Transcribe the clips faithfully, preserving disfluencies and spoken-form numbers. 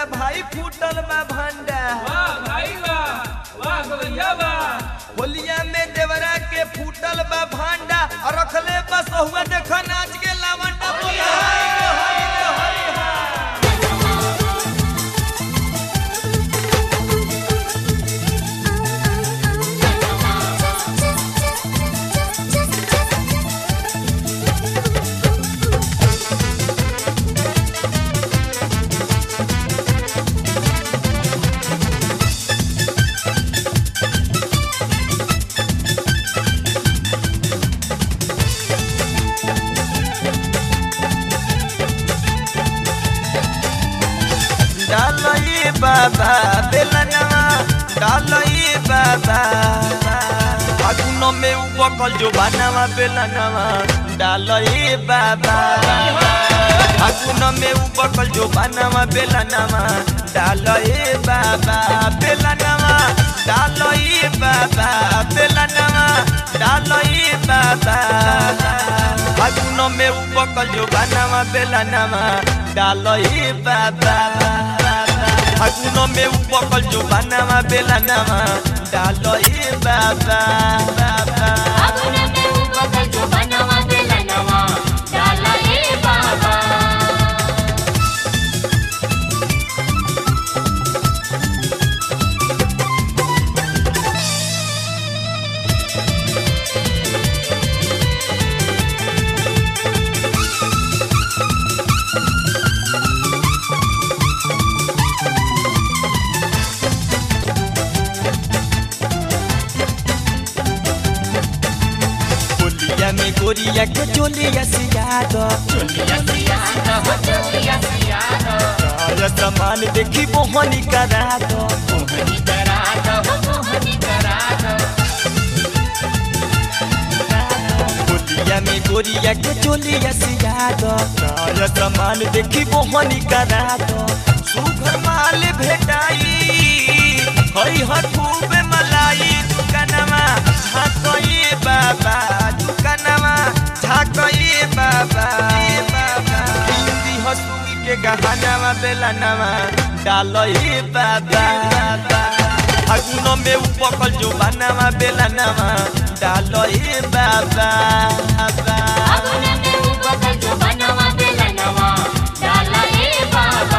बड़ा भाई फूटल बा भंडा वाह भाई वाह वाह गवैया वाह होलिया में देवरा के फूटल बा भांडा और रखले बस हुआ देख नाच के लावंडा बोला हरि रे हरि हा डालई बाबा बेलनवा डालई बाबा फागुन में उपकल जो बनवा बेलनवा डालई बाबा फागुन में उपकल जो बनवा बेलनवा डालई बाबा बेलनवा डालई बाबा बेलनवा डालई बाबा फागुन में उपकल जो बनवा बेलनवा डालई बाबा फागुन में उपकल जो बनवा बेलनवा डालई बाबा फागुन में उपकल जो बनवा बेलनवा डालई बाबा में गोरिया के चोलिया सियाद चोलिया सियाद हो चोलिया सियाद तारा सामान देखी मोहनी करा दो मोहनी करा दो मोहनी करा दो गोरिया में गोरिया के चोलिया सियाद तारा सामान देखी मोहनी करा दो सुघर माल भेटाई हई हठूबे मलाई दुकानमा झाकई बाबा दुकानमा झाकई बाबा हिंदी हंसुई के गहनामा बेलनामा डालई बाबा फागुन में उपकल जो बनवा बेलनामा डालई बाबा फागुन में उपकल जो बनवा बेलनवा डालई बाबा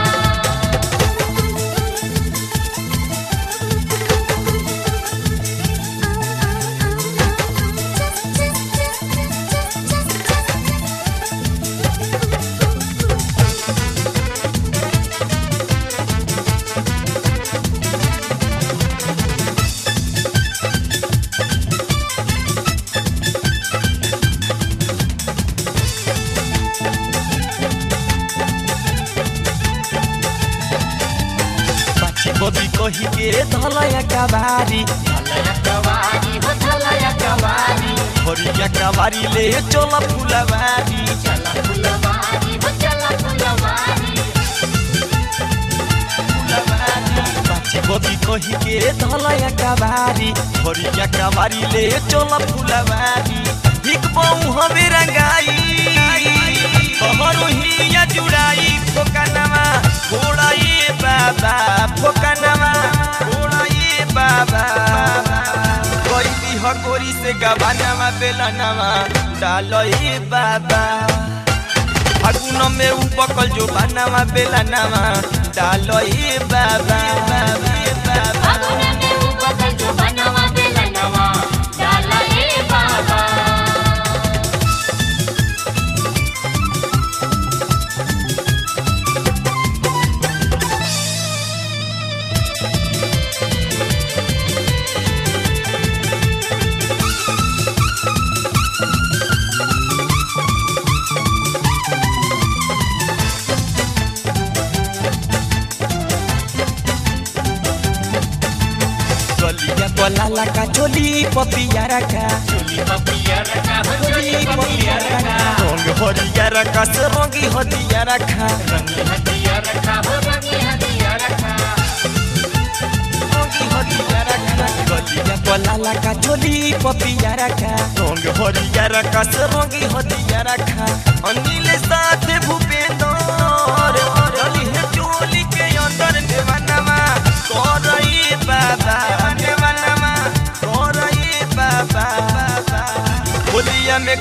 बबी कही के धलया कबारी धलया कवारी हो धलया कवारी हरिया कबारी ले चल फुलवारी चला फुलवारी हो चला फुलवारी बाची बबी कही के धलया कबारी हरिया कबारी ले चल फुलवारी एक बहु हमें रंगाई कहरो हिया जुड़ाई फोकनवा घोड़ाई बाबा फोकनवा घोड़ाई बाबा कोई भी हकोरी से गवानवा बेलनवा डालई बाबा फागुन में उपकल जो बनवा बेलनवा डालई बाबा फागुन में उपकल जो बनवा बेलनवा डालई बाबा लाला का चोली पपिया रखा चोली पपिया रखा हो चोली पपिया रखा रंग हरिया रखा से रंगी हदिया रखा रंगी हदिया रखा हो रंगी हदिया रखा रंगी हदिया रखा गलिया लाला का चोली पपिया रखा रंग हरिया रखा से रंगी हदिया रखा अनिल साथ भूपेंद्र चली है चोली के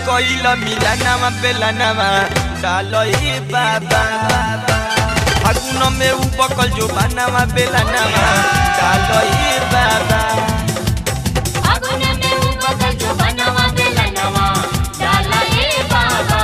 कइल मिलनवा बेलनवा डालो ए बाबा फागुन में उपकल जो बनवा बेलनवा डालो ए बाबा फागुन में उपकल जो बनवा बेलनवा डालो ए बाबा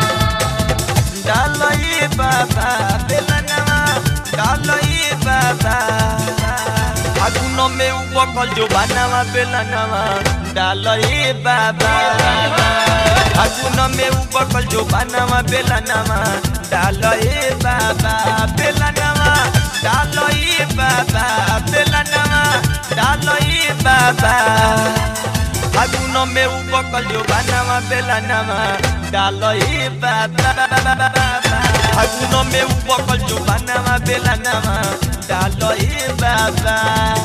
डालो ए बाबा बेलनवा डालो ए बाबा फागुन में उपकल जो बनवा बेलनवा डालो ए बाबा फागुन में उपकल जो बनवा बेलनवा डालो ए बाबा बेलनवा डालो ए बाबा बेलनवा डालो ए बाबा फागुन में उपकल जो बनवा बेलनवा डालो ए बाबा फागुन में उपकल जो बनवा बेलनवा डालो ए बाबा।